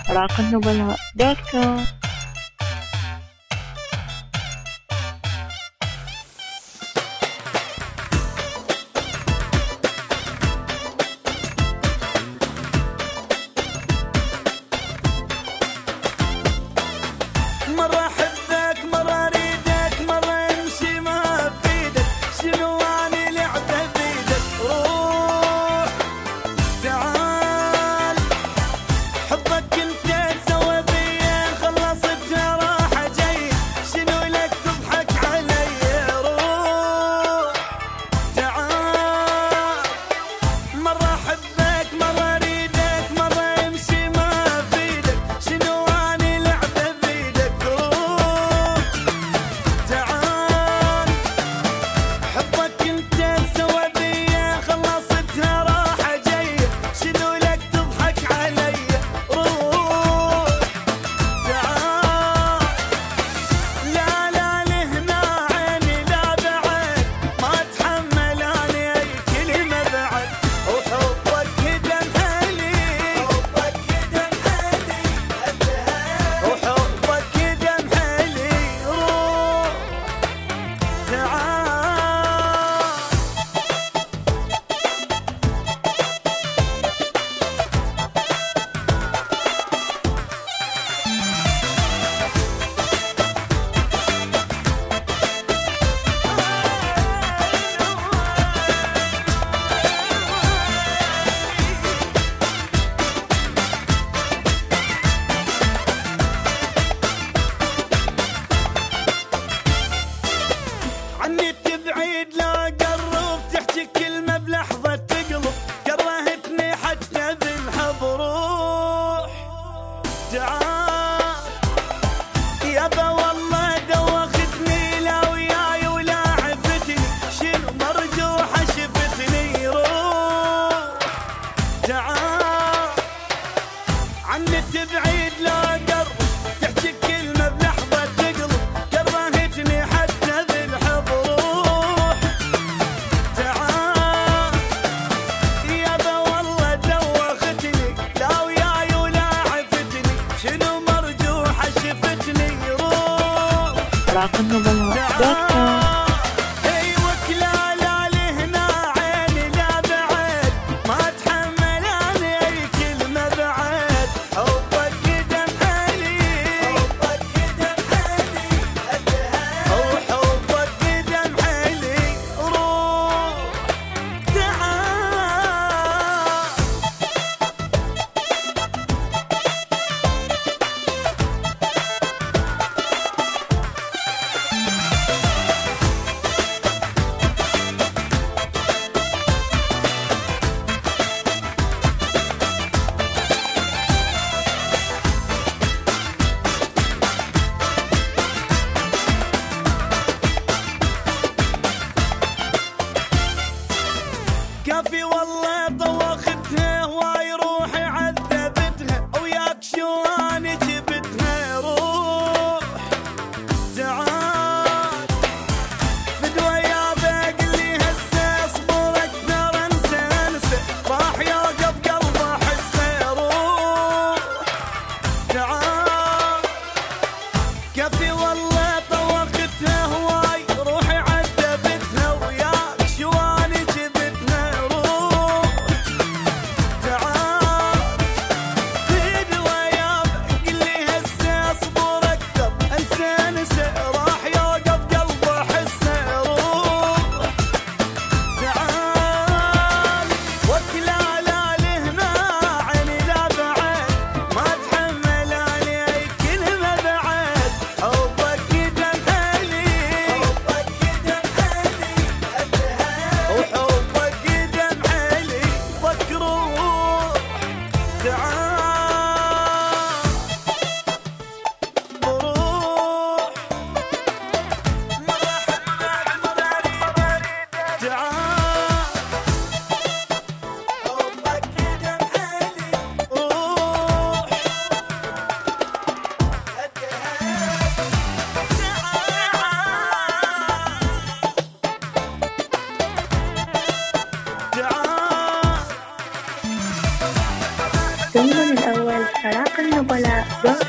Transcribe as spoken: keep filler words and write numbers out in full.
راق النبلاء دوت كوم. مرة أحبك مرة أريدك مرة أمشي ما بيدك، شنو أني لعبة بيدك؟ روح تعال حبك أنت سوى بيا خلصت راحة جاي، شنو لك تضحك علي؟ روح تعال مرة أحبك مرة أريدك مرة أمشي ما بيدك، شنو أني لعبة بيدك؟ روح تعال حبك أنت سوى بيا خلصتها راحة جاية، شنو لك تضحك علي؟ روح تعال لا لا لهنا عيني لا بعد ما اتحمل اني اي كلمة بعد، وحبك كده مهلي حبك كده مهلي وحبك كده مهلي. روح تعال عني تبعيد لا قرب، تحكي كلمة بلحظة تقلب، كرهتني حتى بالحب. روح تعال يابا والله دوختني لا وياي ولا عفتني، شنو مرجوحة شفتني؟ روح تعال عني تبعيد لا قرب، تحكي كلمة بلحظة تقلب، كرهتني حتى بالحب. روح تعال يابا والله دوختني لا وياي ولا عفتني، شنو مرجوحة شفتني؟ روح راق النبلاء دوت كوم. ايوك لا لا لهنا عيني لا بعد ما اتحمل اني اي كلمة بعد، حبك كده مهلي حبك كده مهلي وحبك كده مهلي. روح تعال كافي والله طوختها هواي روحي عذبتها، وياك شو اني جبتها. روح تعال فدوى يابا قلي هسه اصبر اقدر انسى انسى، راح يوقف قلبه حسه. روح تعال كافي والله طوختها هواي روحي عذبتها، وياك شو اني جبتها. روح تعال فدوى يابا قلي هسه اصبر اكثر انسى انسى، راح يوقف قلبه حسه. روح تعال وكلا لا لهنا عيني لا بعد ما اتحمل اني اي كلمة بعد، حبك كده مهلي حبك كده مهلي وحبك كده مهلي. وك روح تعال بروح مرة أحبك مرة أريدك تعال حبك كده مهلي. روح تعال ضمن الأول طلاق النبلاء دوت